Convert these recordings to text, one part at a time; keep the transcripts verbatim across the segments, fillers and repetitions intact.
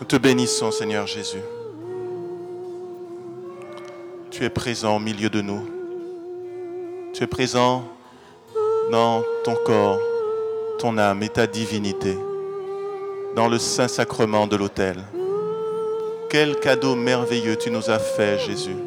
Nous te bénissons, Seigneur Jésus. Tu es présent au milieu de nous. Tu es présent dans ton corps, ton âme et ta divinité, dans le Saint-Sacrement de l'autel. Quel cadeau merveilleux tu nous as fait, Jésus.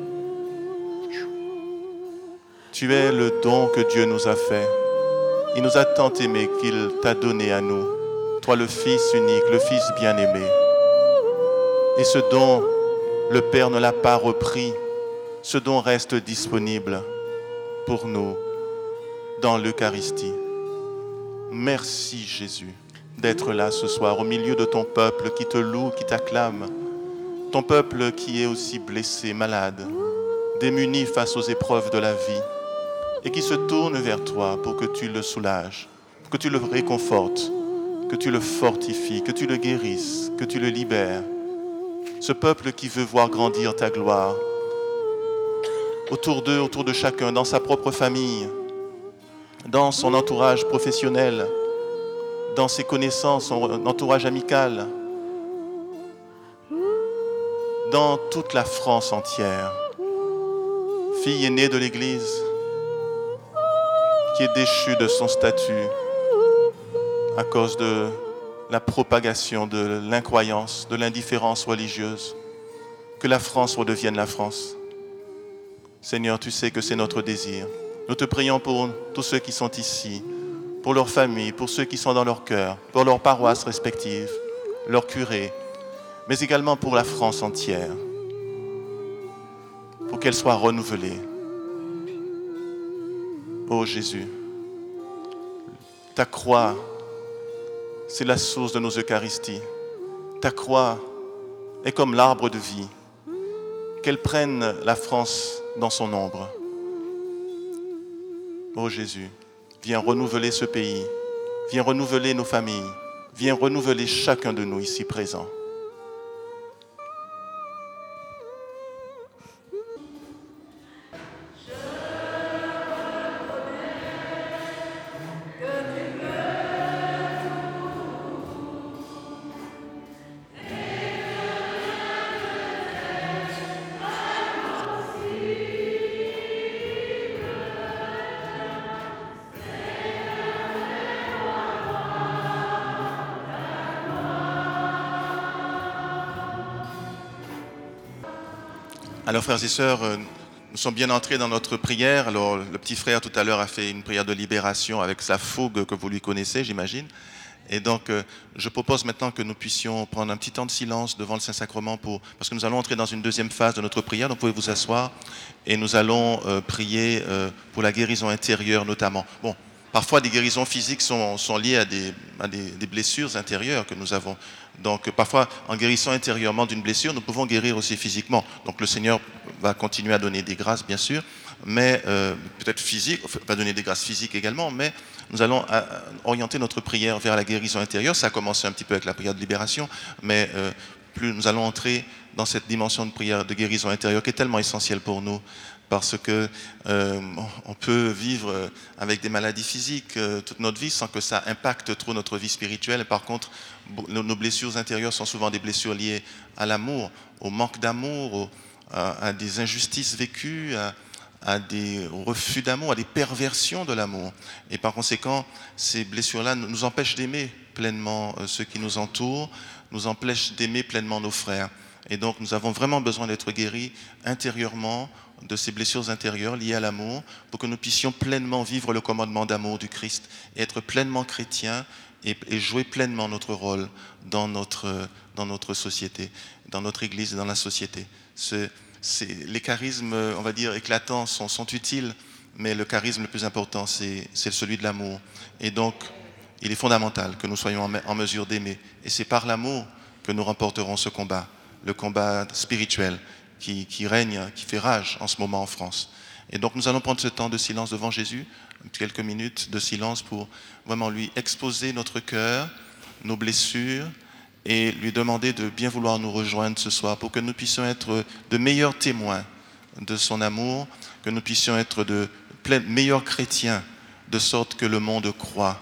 Tu es le don que Dieu nous a fait. Il nous a tant aimés qu'il t'a donné à nous, toi le Fils unique, le Fils bien-aimé. Et ce don, le Père ne l'a pas repris. Ce don reste disponible pour nous dans l'Eucharistie. Merci Jésus d'être là ce soir au milieu de ton peuple qui te loue, qui t'acclame. Ton peuple qui est aussi blessé, malade, démuni face aux épreuves de la vie et qui se tourne vers toi pour que tu le soulages, que tu le réconfortes, que tu le fortifies, que tu le guérisses, que tu le libères. Ce peuple qui veut voir grandir ta gloire autour d'eux, autour de chacun, dans sa propre famille, dans son entourage professionnel, dans ses connaissances, son entourage amical, dans toute la France entière. Fille aînée de l'Église, qui est déchue de son statut à cause de la propagation de l'incroyance, de l'indifférence religieuse, que la France redevienne la France. Seigneur, tu sais que c'est notre désir. Nous te prions pour tous ceux qui sont ici, pour leurs familles, pour ceux qui sont dans leur cœur, pour leurs paroisses respectives, leurs curés, mais également pour la France entière, pour qu'elle soit renouvelée. Ô Jésus, ta croix, c'est la source de nos Eucharisties. Ta croix est comme l'arbre de vie. Qu'elle prenne la France dans son ombre. Ô Jésus, viens renouveler ce pays, viens renouveler nos familles, viens renouveler chacun de nous ici présents. Alors frères et sœurs, nous sommes bien entrés dans notre prière. Alors le petit frère tout à l'heure a fait une prière de libération avec sa fougue que vous lui connaissez, j'imagine. Et donc je propose maintenant que nous puissions prendre un petit temps de silence devant le Saint-Sacrement pour, parce que nous allons entrer dans une deuxième phase de notre prière. Donc vous pouvez vous asseoir et nous allons euh, prier euh, pour la guérison intérieure notamment. Bon, parfois des guérisons physiques sont, sont liées à, des, à des, des blessures intérieures que nous avons. Donc parfois, en guérissant intérieurement d'une blessure, nous pouvons guérir aussi physiquement. Donc le Seigneur va continuer à donner des grâces, bien sûr, mais euh, peut-être physique, va donner des grâces physiques également, mais nous allons euh, orienter notre prière vers la guérison intérieure. Ça a commencé un petit peu avec la prière de libération, mais euh, plus nous allons entrer dans cette dimension de prière de guérison intérieure qui est tellement essentielle pour nous, parce que euh, on peut vivre avec des maladies physiques euh, toute notre vie sans que ça impacte trop notre vie spirituelle. Et par contre, nos, nos blessures intérieures sont souvent des blessures liées à l'amour, au manque d'amour, au, à, à des injustices vécues, à, à des refus d'amour, à des perversions de l'amour. Et par conséquent, ces blessures-là nous empêchent d'aimer pleinement euh, ceux qui nous entourent, nous empêchent d'aimer pleinement nos frères. Et donc nous avons vraiment besoin d'être guéris intérieurement de ces blessures intérieures liées à l'amour pour que nous puissions pleinement vivre le commandement d'amour du Christ et être pleinement chrétiens et, et jouer pleinement notre rôle dans notre, dans notre société, dans notre Église et dans la société. C'est, c'est, les charismes, on va dire, éclatants sont, sont utiles, mais le charisme le plus important, c'est, c'est celui de l'amour. Et donc, il est fondamental que nous soyons en, en mesure d'aimer. Et c'est par l'amour que nous remporterons ce combat, le combat spirituel qui, qui règne, qui fait rage en ce moment en France. Et donc nous allons prendre ce temps de silence devant Jésus, quelques minutes de silence pour vraiment lui exposer notre cœur, nos blessures, et lui demander de bien vouloir nous rejoindre ce soir pour que nous puissions être de meilleurs témoins de son amour, que nous puissions être de plein, meilleurs chrétiens, de sorte que le monde croit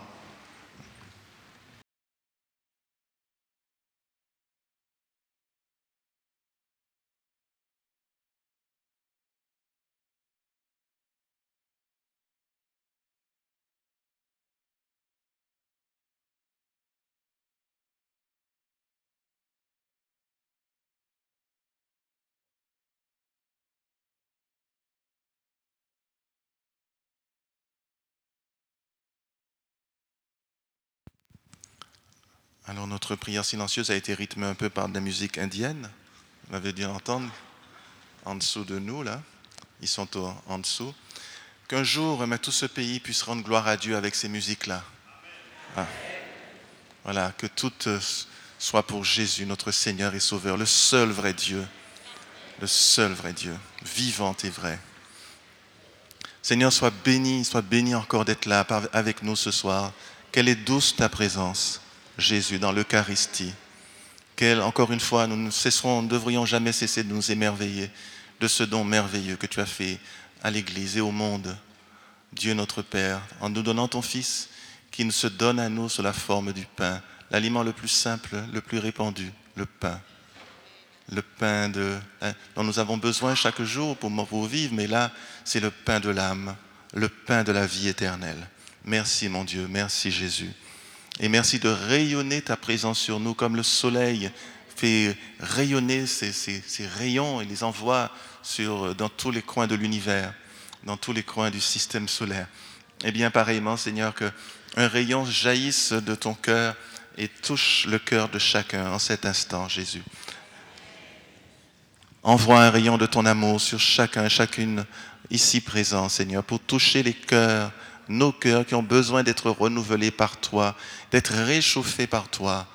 Alors notre prière silencieuse a été rythmée un peu par de la musique indienne. Vous l'avez dû entendre en dessous de nous, là. Ils sont au- en dessous. Qu'un jour, eh bien, tout ce pays puisse rendre gloire à Dieu avec ces musiques-là. Ah. Voilà, que tout euh, soit pour Jésus, notre Seigneur et Sauveur, le seul vrai Dieu, le seul vrai Dieu, vivant et vrai. Seigneur, sois béni, sois béni encore d'être là par- avec nous ce soir. Quelle est douce ta présence, Jésus, dans l'Eucharistie. Quelle, encore une fois, nous ne cesserons, ne devrions jamais cesser de nous émerveiller de ce don merveilleux que tu as fait à l'Église et au monde. Dieu notre Père, en nous donnant ton Fils, qui nous se donne à nous sous la forme du pain, l'aliment le plus simple, le plus répandu, le pain. Le pain de, hein, dont nous avons besoin chaque jour pour, pour vivre, mais là, c'est le pain de l'âme, le pain de la vie éternelle. Merci mon Dieu, merci Jésus. Et merci de rayonner ta présence sur nous comme le soleil fait rayonner ses, ses, ses rayons et les envoie sur, dans tous les coins de l'univers, dans tous les coins du système solaire. Et bien pareillement, Seigneur, qu'un rayon jaillisse de ton cœur et touche le cœur de chacun en cet instant, Jésus. Envoie un rayon de ton amour sur chacun, chacune ici présent, Seigneur, pour toucher les cœurs, nos cœurs qui ont besoin d'être renouvelés par toi, d'être réchauffés par toi,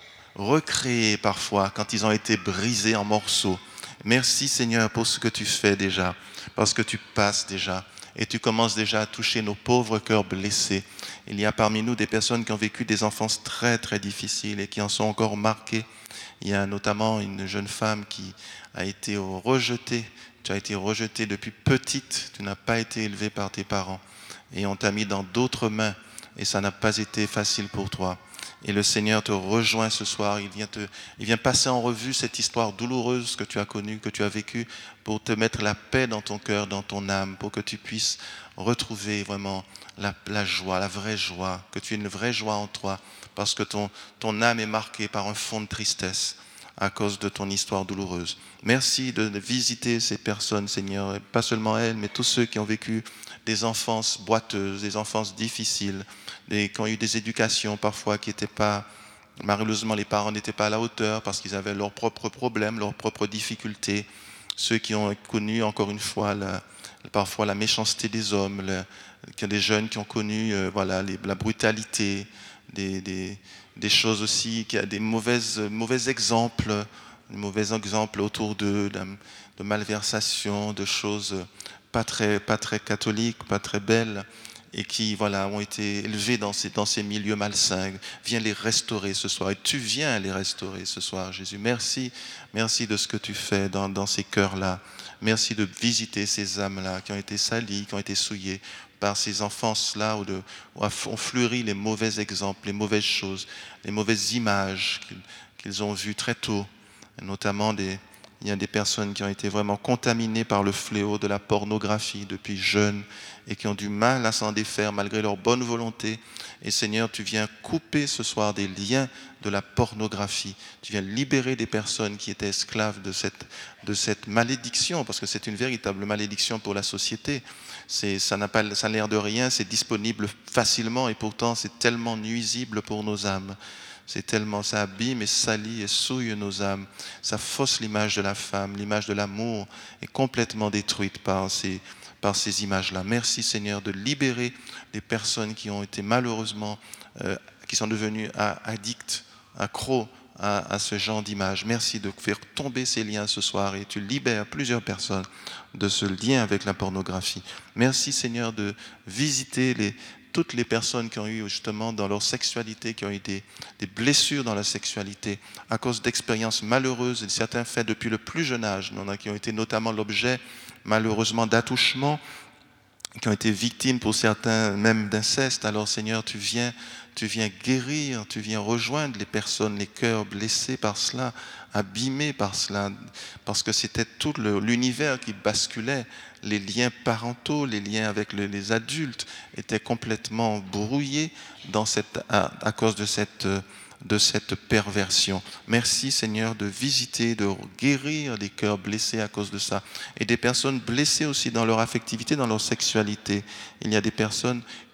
recréés parfois quand ils ont été brisés en morceaux. Merci Seigneur pour ce que tu fais déjà, parce que tu passes déjà et tu commences déjà à toucher nos pauvres cœurs blessés. Il y a parmi nous des personnes qui ont vécu des enfances très très difficiles et qui en sont encore marquées. Il y a notamment une jeune femme qui a été rejetée. Tu as été rejetée depuis petite. Tu n'as pas été élevée par tes parents. Et on t'a mis dans d'autres mains. Et ça n'a pas été facile pour toi. Et le Seigneur te rejoint ce soir. Il vient, te, il vient passer en revue cette histoire douloureuse que tu as connue, que tu as vécue, pour te mettre la paix dans ton cœur, dans ton âme, pour que tu puisses retrouver vraiment la, la joie, la vraie joie, que tu aies une vraie joie en toi, parce que ton, ton âme est marquée par un fond de tristesse à cause de ton histoire douloureuse. Merci de visiter ces personnes, Seigneur, et pas seulement elles, mais tous ceux qui ont vécu des enfances boiteuses, des enfances difficiles, des, qui ont eu des éducations parfois qui n'étaient pas, malheureusement les parents n'étaient pas à la hauteur parce qu'ils avaient leurs propres problèmes, leurs propres difficultés, ceux qui ont connu encore une fois la, parfois la méchanceté des hommes, le, qu'il y a des jeunes qui ont connu euh, voilà, les, la brutalité, des, des, des choses aussi, qu'il y a des mauvaises, mauvais exemples, des mauvais exemples autour d'eux, de, de malversations, de choses pas très, pas très catholiques, pas très belles, et qui voilà, ont été élevés dans ces, dans ces milieux malsains. Viens les restaurer ce soir. Et tu viens les restaurer ce soir, Jésus. Merci, merci de ce que tu fais dans, dans ces cœurs-là. Merci de visiter ces âmes-là qui ont été salies, qui ont été souillées par ces enfances-là où, de, où ont fleuri les mauvais exemples, les mauvaises choses, les mauvaises images qu'ils, qu'ils ont vues très tôt. Et notamment, des, il y a des personnes qui ont été vraiment contaminées par le fléau de la pornographie depuis jeunes et qui ont du mal à s'en défaire malgré leur bonne volonté. Et Seigneur, tu viens couper ce soir des liens de la pornographie. Tu viens libérer des personnes qui étaient esclaves de cette, de cette malédiction, parce que c'est une véritable malédiction pour la société. C'est, ça n'a pas, ça n'a l'air de rien, c'est disponible facilement et pourtant c'est tellement nuisible pour nos âmes. C'est tellement, ça abîme et salit et souille nos âmes. Ça fausse l'image de la femme, l'image de l'amour est complètement détruite par ces, par ces images-là. Merci Seigneur de libérer les personnes qui ont été malheureusement, euh, qui sont devenues addictes, accros à, à ce genre d'images. Merci de faire tomber ces liens ce soir et tu libères plusieurs personnes de ce lien avec la pornographie. Merci Seigneur de visiter les toutes les personnes qui ont eu justement dans leur sexualité, qui ont eu des, des blessures dans la sexualité à cause d'expériences malheureuses et certains faits depuis le plus jeune âge. Il y en a qui ont été notamment l'objet malheureusement d'attouchements, qui ont été victimes pour certains même d'inceste. Alors Seigneur, tu viens, tu viens guérir, tu viens rejoindre les personnes, les cœurs blessés par cela, abîmés par cela, parce que c'était tout le, l'univers qui basculait. Les liens parentaux, les liens avec le, les adultes étaient complètement brouillés dans cette, à, à cause de cette, de cette perversion. Merci Seigneur de visiter, de guérir les cœurs blessés à cause de ça. Et des personnes blessées aussi dans leur affectivité, dans leur sexualité. Il y a des personnes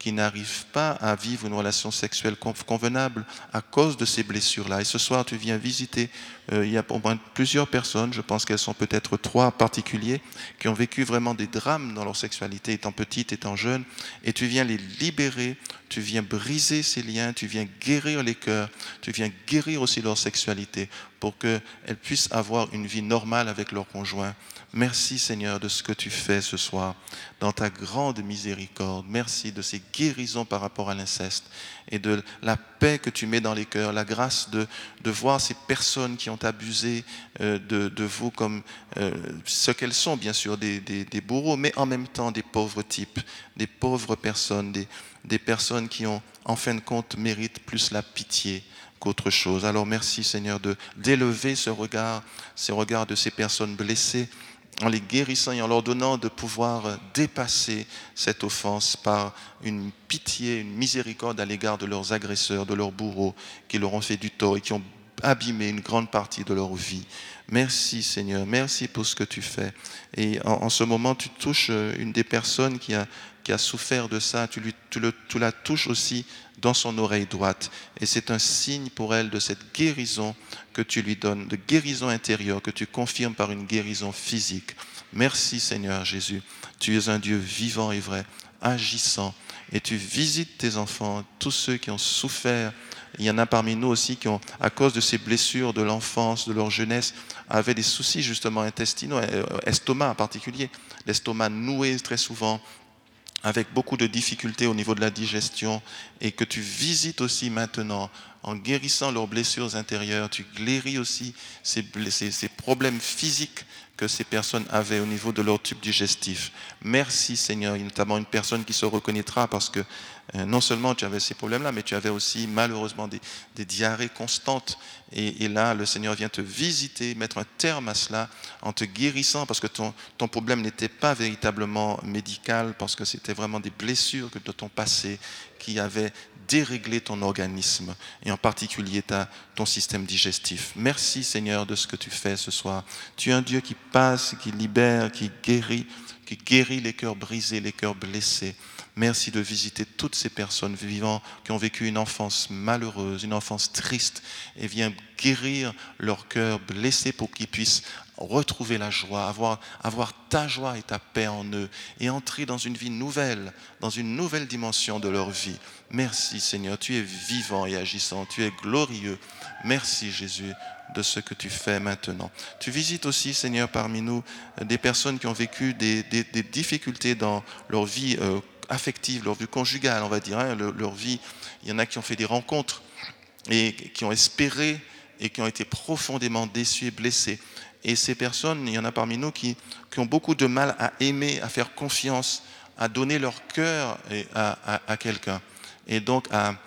qui n'arrivent pas à vivre une relation sexuelle convenable à cause de ces blessures-là. Et ce soir, tu viens visiter, euh, il y a au moins plusieurs personnes, je pense qu'elles sont peut-être trois en particulier, qui ont vécu vraiment des drames dans leur sexualité, étant petites, étant jeunes, et tu viens les libérer, tu viens briser ces liens, tu viens guérir les cœurs, tu viens guérir aussi leur sexualité pour qu'elles puissent avoir une vie normale avec leur conjoint. Merci Seigneur de ce que tu fais ce soir dans ta grande miséricorde. Merci de ces guérisons par rapport à l'inceste et de la paix que tu mets dans les cœurs, la grâce de, de voir ces personnes qui ont abusé euh, de, de vous comme euh, ce qu'elles sont, bien sûr, des, des, des bourreaux, mais en même temps des pauvres types, des pauvres personnes, des, des personnes qui ont, en fin de compte, méritent plus la pitié qu'autre chose. Alors merci Seigneur de d'élever ce regard, ce regard de ces personnes blessées, en les guérissant et en leur donnant de pouvoir dépasser cette offense par une pitié, une miséricorde à l'égard de leurs agresseurs, de leurs bourreaux qui leur ont fait du tort et qui ont abîmé une grande partie de leur vie. Merci Seigneur, merci pour ce que tu fais. Et en, en ce moment, tu touches une des personnes qui a, qui a souffert de ça, tu, lui, tu, le, tu la touches aussi dans son oreille droite. Et c'est un signe pour elle de cette guérison que tu lui donnes, de guérison intérieure, que tu confirmes par une guérison physique. Merci Seigneur Jésus, tu es un Dieu vivant et vrai, agissant. Et tu visites tes enfants, tous ceux qui ont souffert. Il y en a parmi nous aussi qui ont, à cause de ces blessures de l'enfance, de leur jeunesse, avaient des soucis justement intestinaux, estomac en particulier. L'estomac noué très souvent, avec beaucoup de difficultés au niveau de la digestion, et que tu visites aussi maintenant, en guérissant leurs blessures intérieures, tu guéris aussi ces, ces, ces problèmes physiques que ces personnes avaient au niveau de leur tube digestif. Merci Seigneur, il y a notamment une personne qui se reconnaîtra parce que euh, non seulement tu avais ces problèmes-là, mais tu avais aussi malheureusement des, des diarrhées constantes. Et, et là, le Seigneur vient te visiter, mettre un terme à cela en te guérissant parce que ton, ton problème n'était pas véritablement médical, parce que c'était vraiment des blessures de ton passé qui avaient déréglé ton organisme et en particulier ta, ton système digestif. Merci Seigneur de ce que tu fais ce soir. Tu es un Dieu qui passe, qui libère, qui guérit, qui guérit les cœurs brisés, les cœurs blessés. Merci de visiter toutes ces personnes vivant qui ont vécu une enfance malheureuse, une enfance triste, et viens guérir leurs cœurs blessés pour qu'ils puissent retrouver la joie, avoir, avoir ta joie et ta paix en eux et entrer dans une vie nouvelle, dans une nouvelle dimension de leur vie. Merci Seigneur, tu es vivant et agissant, tu es glorieux. Merci Jésus de ce que tu fais maintenant. Tu visites aussi Seigneur parmi nous des personnes qui ont vécu des, des, des difficultés dans leur vie euh, affective, leur vie conjugale, on va dire, hein, leur, leur vie. Il y en a qui ont fait des rencontres et qui ont espéré et qui ont été profondément déçus et blessés. Et ces personnes, il y en a parmi nous qui, qui ont beaucoup de mal à aimer, à faire confiance, à donner leur cœur à, à, à quelqu'un. Et donc à,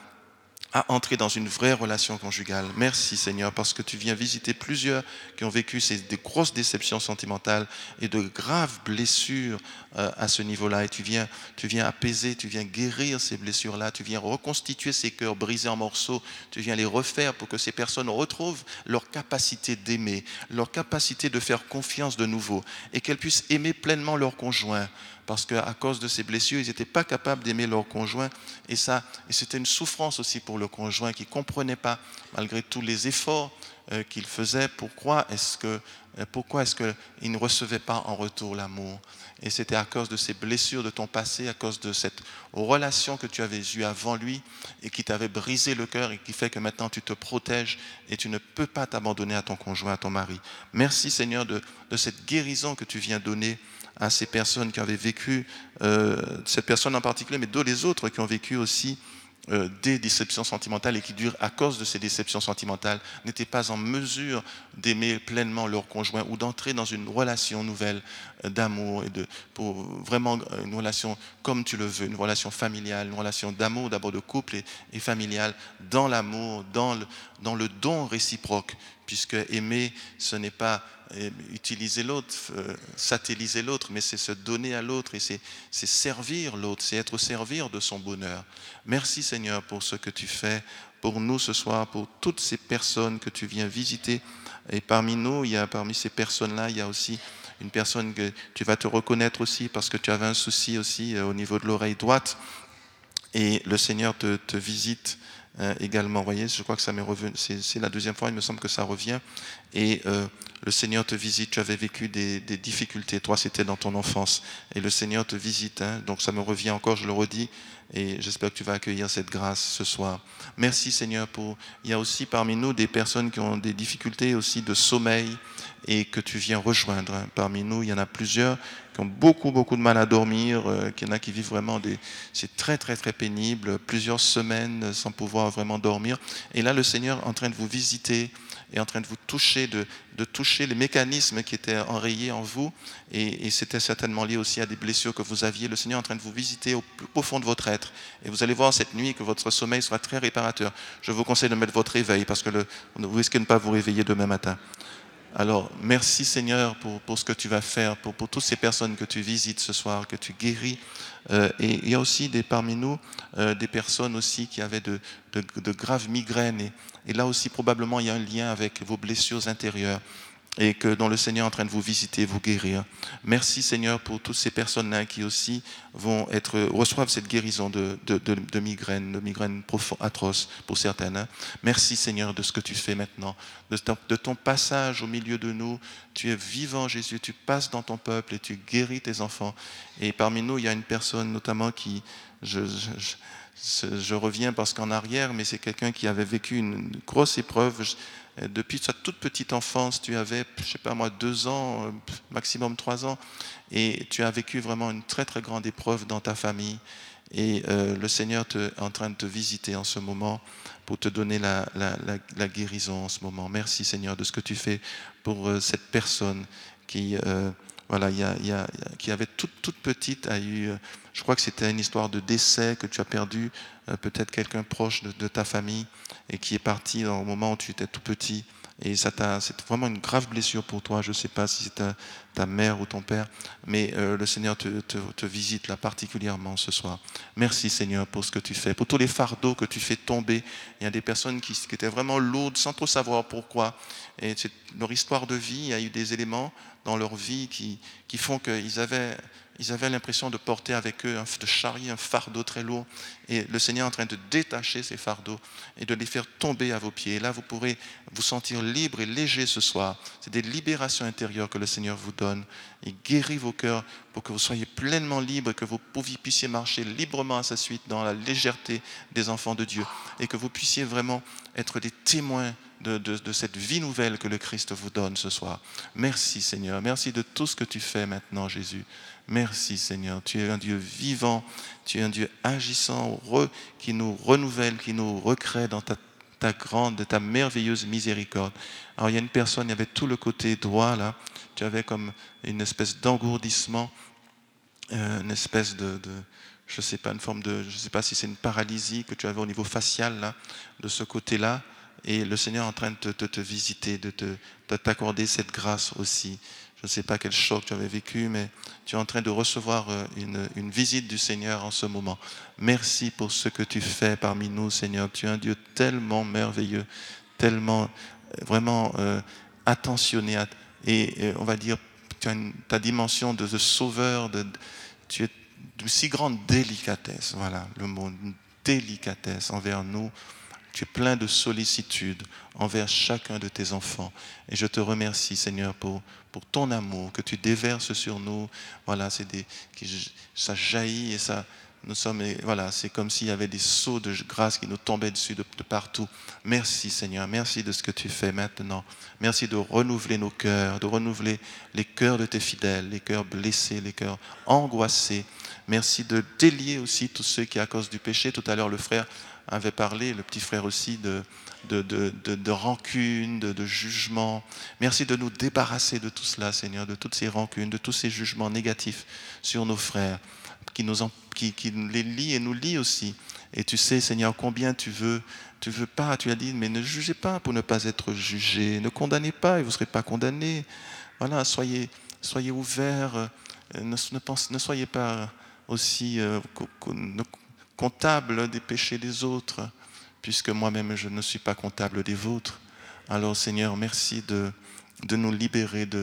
à entrer dans une vraie relation conjugale. Merci Seigneur, parce que tu viens visiter plusieurs qui ont vécu ces, des grosses déceptions sentimentales et de graves blessures euh, à ce niveau-là. Et tu viens, tu viens apaiser, tu viens guérir ces blessures-là, tu viens reconstituer ces cœurs brisés en morceaux, tu viens les refaire pour que ces personnes retrouvent leur capacité d'aimer, leur capacité de faire confiance de nouveau et qu'elles puissent aimer pleinement leur conjoint. Parce qu'à cause de ces blessures, ils n'étaient pas capables d'aimer leur conjoint. Et, ça, et c'était une souffrance aussi pour le conjoint qui ne comprenait pas, malgré tous les efforts euh, qu'il faisait, pourquoi est-ce que, euh, pourquoi est-ce qu'il ne recevait pas en retour l'amour. Et c'était à cause de ces blessures de ton passé, à cause de cette relation que tu avais eue avant lui et qui t'avait brisé le cœur et qui fait que maintenant tu te protèges et tu ne peux pas t'abandonner à ton conjoint, à ton mari. Merci Seigneur de, de cette guérison que tu viens donner à ces personnes qui avaient vécu, euh, cette personne en particulier, mais d'autres les autres qui ont vécu aussi euh, des déceptions sentimentales et qui, durent, à cause de ces déceptions sentimentales, n'étaient pas en mesure d'aimer pleinement leur conjoint ou d'entrer dans une relation nouvelle euh, d'amour, et de, pour vraiment une relation comme tu le veux, une relation familiale, une relation d'amour, d'abord de couple et, et familiale, dans l'amour, dans le, dans le don réciproque, puisque aimer, ce n'est pas utiliser l'autre, euh, satelliser l'autre, mais c'est se donner à l'autre et c'est, c'est servir l'autre, c'est être au servir de son bonheur. Merci Seigneur pour ce que tu fais pour nous ce soir, pour toutes ces personnes que tu viens visiter. Et parmi nous, il y a, parmi ces personnes-là, il y a aussi une personne que tu vas te reconnaître aussi parce que tu avais un souci aussi euh, au niveau de l'oreille droite. Et le Seigneur te, te visite euh, également. Vous voyez, je crois que ça m'est revenu, c'est, c'est la deuxième fois, il me semble que ça revient. Et euh, le Seigneur te visite, tu avais vécu des, des difficultés, toi c'était dans ton enfance. Et le Seigneur te visite, hein, donc ça me revient encore, je le redis. Et j'espère que tu vas accueillir cette grâce ce soir. Merci Seigneur pour... Il y a aussi parmi nous des personnes qui ont des difficultés aussi de sommeil et que tu viens rejoindre. Hein. Parmi nous, il y en a plusieurs qui ont beaucoup, beaucoup de mal à dormir, euh, qu'il y en a qui vivent vraiment des... C'est très, très, très pénible, plusieurs semaines sans pouvoir vraiment dormir. Et là, le Seigneur est en train de vous visiter, est en train de vous toucher, de, de toucher les mécanismes qui étaient enrayés en vous. Et, et c'était certainement lié aussi à des blessures que vous aviez. Le Seigneur est en train de vous visiter au plus profond de votre être. Et vous allez voir cette nuit que votre sommeil sera très réparateur. Je vous conseille de mettre votre réveil parce que le, vous risquez de ne pas vous réveiller demain matin. Alors, merci Seigneur pour, pour ce que tu vas faire, pour, pour toutes ces personnes que tu visites ce soir, que tu guéris. Euh, et il y a aussi des, parmi nous euh, des personnes aussi qui avaient de, de, de graves migraines. Et, et là aussi, probablement, il y a un lien avec vos blessures intérieures et que dont le Seigneur est en train de vous visiter, vous guérir. Merci Seigneur pour toutes ces personnes-là qui aussi vont être, reçoivent cette guérison de, de, de, de migraines, de migraines profondes, atroces pour certaines. Hein. Merci Seigneur de ce que tu fais maintenant, de ton, de ton passage au milieu de nous. Tu es vivant Jésus, tu passes dans ton peuple et tu guéris tes enfants. Et parmi nous, il y a une personne notamment qui, je, je, je, je reviens parce qu'en arrière, mais c'est quelqu'un qui avait vécu une grosse épreuve. Je, Depuis sa toute petite enfance, tu avais, je ne sais pas moi, deux ans, maximum trois ans, et tu as vécu vraiment une très très grande épreuve dans ta famille. Et euh, le Seigneur te, est en train de te visiter en ce moment pour te donner la, la, la, la guérison en ce moment. Merci Seigneur de ce que tu fais pour euh, cette personne qui, euh, voilà, y a, y a, qui avait toute, toute petite, a eu, euh, je crois que c'était une histoire de décès, que tu as perdu euh, peut-être quelqu'un proche de, de ta famille et qui est parti dans le moment où tu étais tout petit. Et ça t'a, c'est vraiment une grave blessure pour toi. Je ne sais pas si c'est ta, ta mère ou ton père, mais euh, le Seigneur te, te, te visite là particulièrement ce soir. Merci Seigneur pour ce que tu fais, pour tous les fardeaux que tu fais tomber. Il y a des personnes qui, qui étaient vraiment lourdes sans trop savoir pourquoi. Et c'est, leur histoire de vie, il y a eu des éléments dans leur vie qui, qui font qu'ils avaient... Ils avaient l'impression de porter avec eux, de charrier un fardeau très lourd. Et le Seigneur est en train de détacher ces fardeaux et de les faire tomber à vos pieds. Et là, vous pourrez vous sentir libre et léger ce soir. C'est des libérations intérieures que le Seigneur vous donne. Il guérit vos cœurs pour que vous soyez pleinement libres et que vous puissiez marcher librement à sa suite dans la légèreté des enfants de Dieu. Et que vous puissiez vraiment être des témoins De, de, de cette vie nouvelle que le Christ vous donne ce soir. Merci Seigneur, merci de tout ce que tu fais maintenant Jésus. Merci Seigneur, tu es un Dieu vivant, tu es un Dieu agissant, re, qui nous renouvelle, qui nous recrée dans ta, ta grande, ta merveilleuse miséricorde. Alors il y a une personne, il y avait tout le côté droit là, tu avais comme une espèce d'engourdissement, euh, une espèce de... de je ne sais pas, une forme de, je ne sais pas si c'est une paralysie que tu avais au niveau facial là, de ce côté-là. Et le Seigneur est en train de te, de te visiter, de, te, de t'accorder cette grâce aussi. Je ne sais pas quel choc tu avais vécu, mais tu es en train de recevoir une, une visite du Seigneur en ce moment. Merci pour ce que tu fais parmi nous, Seigneur. Tu es un Dieu tellement merveilleux, tellement vraiment euh, attentionné. À, et, et on va dire, tu as une, ta dimension de, de sauveur, de, tu es de si grande délicatesse, voilà le mot, une délicatesse envers nous. Tu es plein de sollicitude envers chacun de tes enfants. Et je te remercie, Seigneur, pour, pour ton amour que tu déverses sur nous. Voilà, c'est des, ça jaillit et ça, nous sommes, voilà, c'est comme s'il y avait des seaux de grâce qui nous tombaient dessus de, de partout. Merci, Seigneur. Merci de ce que tu fais maintenant. Merci de renouveler nos cœurs, de renouveler les cœurs de tes fidèles, les cœurs blessés, les cœurs angoissés. Merci de délier aussi tous ceux qui, à cause du péché, tout à l'heure, le frère avait parlé, le petit frère aussi, de, de, de, de, de rancune, de, de jugement. Merci de nous débarrasser de tout cela, Seigneur, de toutes ces rancunes, de tous ces jugements négatifs sur nos frères, qui, nous en, qui, qui les lient et nous lient aussi. Et tu sais, Seigneur, combien tu veux, tu veux pas, tu as dit, mais ne jugez pas pour ne pas être jugés, ne condamnez pas et vous ne serez pas condamnés. Voilà, soyez, soyez ouverts, ne, ne, pense, ne soyez pas aussi... Euh, ne, comptable des péchés des autres, puisque moi-même je ne suis pas comptable des vôtres. Alors Seigneur, merci de, de nous libérer de,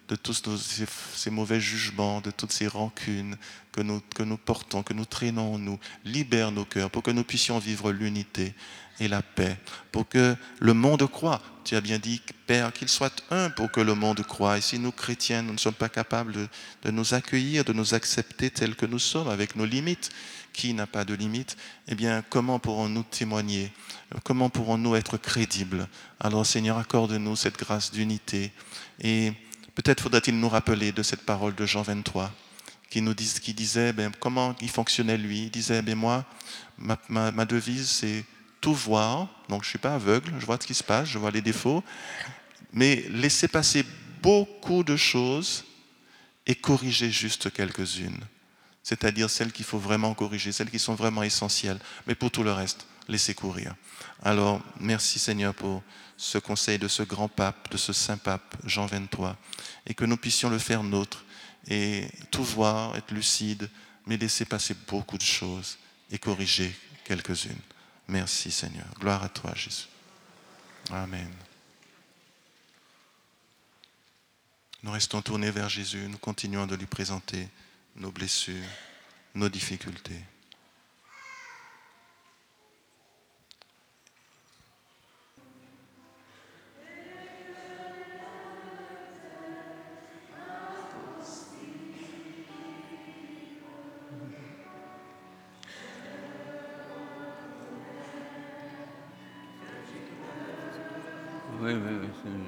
de tous nos, ces, ces mauvais jugements, de toutes ces rancunes que nous, que nous portons, que nous traînons en nous. Libère nos cœurs pour que nous puissions vivre l'unité et la paix, pour que le monde croie. Tu as bien dit, Père, qu'il soit un pour que le monde croie. Et si nous, chrétiens, nous ne sommes pas capables de, de nous accueillir, de nous accepter tels que nous sommes, avec nos limites, qui n'a pas de limites, eh bien, comment pourrons-nous témoigner? Comment pourrons-nous être crédibles? Alors, Seigneur, accorde-nous cette grâce d'unité. Et peut-être faudrait-il nous rappeler de cette parole de Jean vingt-trois, qui nous dit, qui disait ben, comment il fonctionnait lui. Il disait, ben, moi, ma, ma, ma devise, c'est tout voir, donc je ne suis pas aveugle, je vois ce qui se passe, je vois les défauts, mais laisser passer beaucoup de choses et corriger juste quelques-unes. C'est-à-dire celles qu'il faut vraiment corriger, celles qui sont vraiment essentielles, mais pour tout le reste, laisser courir. Alors, merci Seigneur pour ce conseil de ce grand pape, de ce saint pape, Jean vingt-trois, et que nous puissions le faire nôtre, et tout voir, être lucide, mais laisser passer beaucoup de choses et corriger quelques-unes. Merci Seigneur. Gloire à toi Jésus. Amen. Nous restons tournés vers Jésus, nous continuons de lui présenter nos blessures, nos difficultés. Oui, oui, oui, c'est vrai.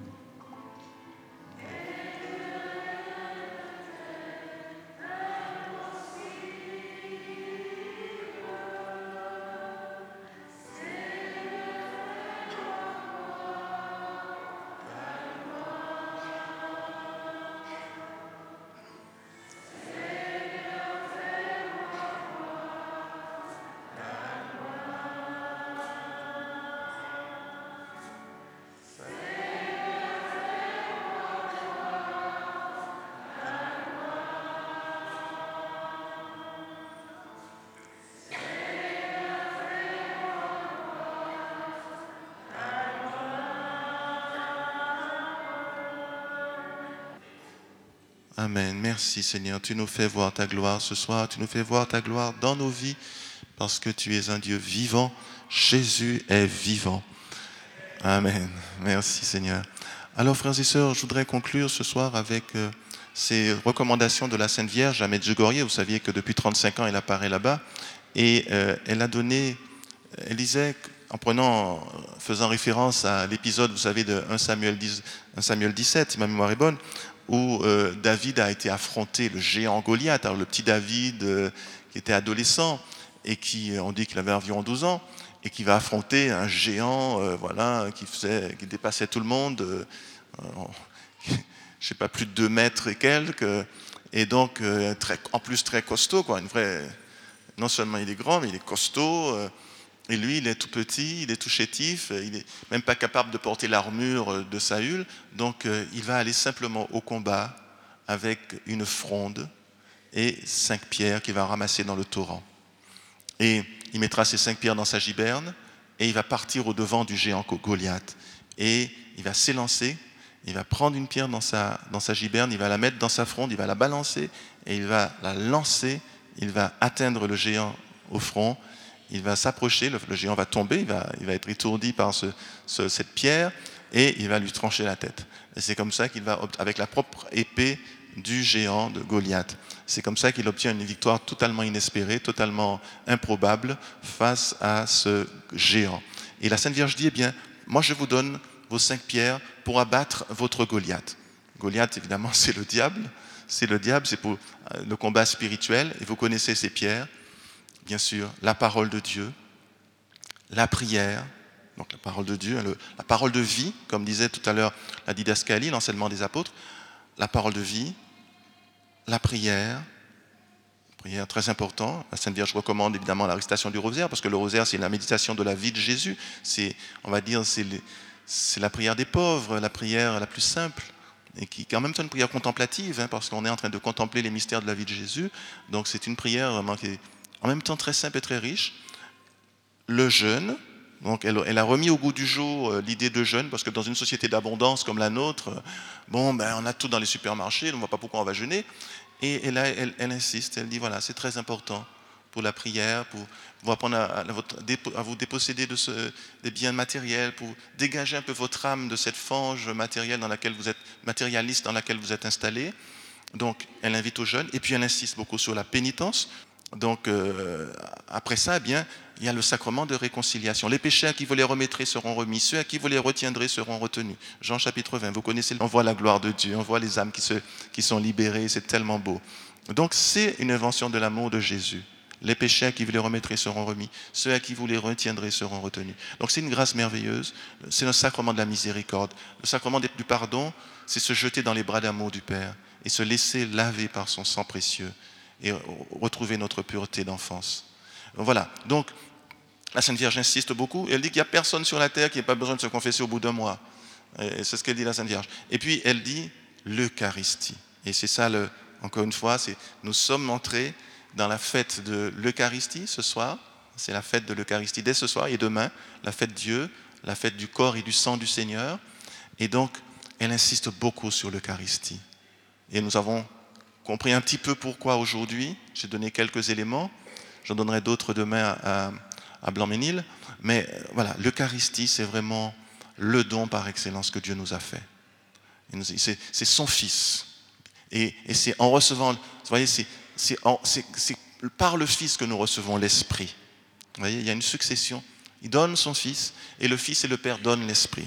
Amen. Merci Seigneur. Tu nous fais voir ta gloire ce soir. Tu nous fais voir ta gloire dans nos vies parce que tu es un Dieu vivant. Jésus est vivant. Amen. Merci Seigneur. Alors frères et sœurs, je voudrais conclure ce soir avec euh, ces recommandations de la Sainte Vierge à Medjugorje. Vous saviez que depuis trente-cinq ans, elle apparaît là-bas. Et euh, elle a donné, elle disait, en prenant, faisant référence à l'épisode, vous savez, de un Samuel dix-sept, si ma mémoire est bonne, où euh, David a été affronté le géant Goliath. Alors le petit David euh, qui était adolescent et qui, on dit qu'il avait environ douze ans, et qui va affronter un géant, euh, voilà, qui faisait, qui dépassait tout le monde, euh, je ne sais pas, plus de deux mètres et quelques, et donc euh, très, en plus très costaud, quoi, une vraie. Non seulement il est grand, mais il est costaud. Euh, Et lui, il est tout petit, il est tout chétif, il n'est même pas capable de porter l'armure de Saül. Donc, euh, il va aller simplement au combat avec une fronde et cinq pierres qu'il va ramasser dans le torrent. Et il mettra ces cinq pierres dans sa giberne et il va partir au-devant du géant Goliath. Et il va s'élancer, il va prendre une pierre dans sa, dans sa giberne, il va la mettre dans sa fronde, il va la balancer et il va la lancer, il va atteindre le géant au front. Il va s'approcher, le, le géant va tomber, il va, il va être étourdi par ce, ce, cette pierre et il va lui trancher la tête. Et c'est comme ça qu'il va, avec la propre épée du géant de Goliath, c'est comme ça qu'il obtient une victoire totalement inespérée, totalement improbable face à ce géant. Et la Sainte Vierge dit, eh bien, moi je vous donne vos cinq pierres pour abattre votre Goliath. Goliath, évidemment, c'est le diable, c'est le diable, c'est pour le combat spirituel, et vous connaissez ces pierres. Bien sûr, la parole de Dieu, la prière, donc la parole de Dieu, le, la parole de vie, comme disait tout à l'heure la didascalie, l'enseignement des apôtres, la parole de vie, la prière, prière très important. La Sainte Vierge recommande évidemment la récitation du rosaire, parce que le rosaire, c'est la méditation de la vie de Jésus. C'est, on va dire, c'est, les, c'est la prière des pauvres, la prière la plus simple, et qui est en même temps une prière contemplative, hein, parce qu'on est en train de contempler les mystères de la vie de Jésus. Donc c'est une prière vraiment qui est en même temps très simple et très riche. Le jeûne, Donc elle, elle a remis au goût du jour euh, l'idée de jeûne, parce que dans une société d'abondance comme la nôtre, euh, bon, ben, on a tout dans les supermarchés, on ne voit pas pourquoi on va jeûner. Et, et là, elle, elle insiste, elle dit, voilà, c'est très important pour la prière, pour, pour apprendre à, à, votre, à vous déposséder de ce, des biens matériels, pour dégager un peu votre âme de cette fange matérielle dans laquelle vous êtes, matérialiste dans laquelle vous êtes installé. Donc, elle invite aux jeunes, et puis elle insiste beaucoup sur la pénitence. Donc, euh, après ça, eh bien, il y a le sacrement de réconciliation. Les péchés à qui vous les remettrez seront remis, ceux à qui vous les retiendrez seront retenus. Jean chapitre vingt, vous connaissez, on voit la gloire de Dieu, on voit les âmes qui, se, qui sont libérées, c'est tellement beau. Donc, c'est une invention de l'amour de Jésus. Les péchés à qui vous les remettrez seront remis, ceux à qui vous les retiendrez seront retenus. Donc, c'est une grâce merveilleuse, c'est le sacrement de la miséricorde. Le sacrement du pardon, c'est se jeter dans les bras d'amour du Père et se laisser laver par son sang précieux et retrouver notre pureté d'enfance. Voilà, donc la Sainte Vierge insiste beaucoup, elle dit qu'il n'y a personne sur la terre qui n'ait pas besoin de se confesser au bout d'un mois. Et c'est ce qu'elle dit, la Sainte Vierge. Et puis elle dit l'Eucharistie. Et c'est ça, le, encore une fois, c'est, nous sommes entrés dans la fête de l'Eucharistie ce soir. C'est la fête de l'Eucharistie dès ce soir et demain, la fête de Dieu, la fête du corps et du sang du Seigneur. Et donc, elle insiste beaucoup sur l'Eucharistie. Et nous avons compris un petit peu pourquoi aujourd'hui. J'ai donné quelques éléments. J'en donnerai d'autres demain à, à Blanc-Ménil. Mais voilà, l'Eucharistie, c'est vraiment le don par excellence que Dieu nous a fait. C'est, c'est son Fils. Et, et c'est en recevant, vous voyez, c'est, c'est, en, c'est, c'est par le Fils que nous recevons l'Esprit. Vous voyez, il y a une succession. Il donne son Fils, et le Fils et le Père donnent l'Esprit.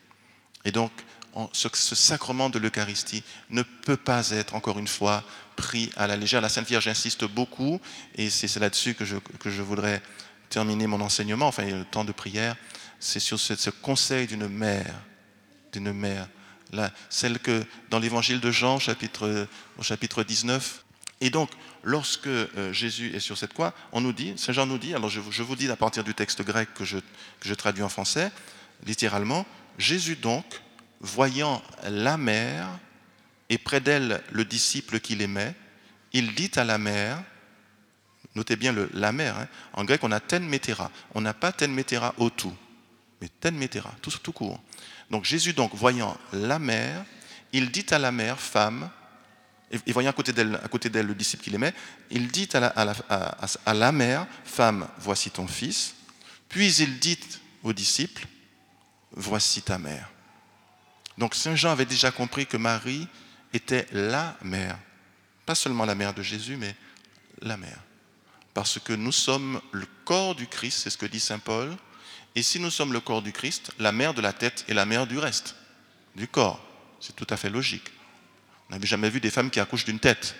Et donc, Ce, ce sacrement de l'Eucharistie ne peut pas être, encore une fois, pris à la légère. La Sainte Vierge insiste beaucoup, et c'est, c'est là-dessus que je, que je voudrais terminer mon enseignement, enfin le temps de prière, c'est sur ce, ce conseil d'une mère, d'une mère, là, celle que dans l'évangile de Jean, chapitre, au chapitre dix-neuf, et donc, lorsque euh, Jésus est sur cette croix, on nous dit, Saint Jean nous dit, alors je, je vous dis à partir du texte grec que je, que je traduis en français, littéralement, Jésus donc, voyant la mère et près d'elle le disciple qu'il aimait, il dit à la mère, notez bien le, la mère, hein, en grec on a ten météra, on n'a pas ten météra au tout, mais ten météra, tout, tout court. Donc Jésus donc voyant la mère, il dit à la mère, femme, et voyant à côté d'elle, à côté d'elle le disciple qu'il aimait, il dit à la, à, la, à, à la mère, femme, voici ton fils, puis il dit au disciple, voici ta mère. Donc Saint Jean avait déjà compris que Marie était la mère. Pas seulement la mère de Jésus, mais la mère. Parce que nous sommes le corps du Christ, c'est ce que dit Saint Paul. Et si nous sommes le corps du Christ, la mère de la tête est la mère du reste, du corps. C'est tout à fait logique. On n'avait jamais vu des femmes qui accouchent d'une tête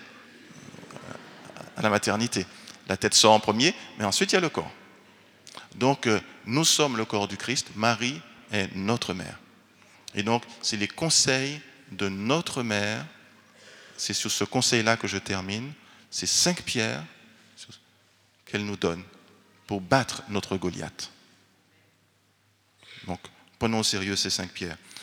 à la maternité. La tête sort en premier, mais ensuite il y a le corps. Donc nous sommes le corps du Christ, Marie est notre mère. Et donc, c'est les conseils de notre mère, c'est sur ce conseil-là que je termine, c'est cinq pierres qu'elle nous donne pour battre notre Goliath. Donc, prenons au sérieux ces cinq pierres.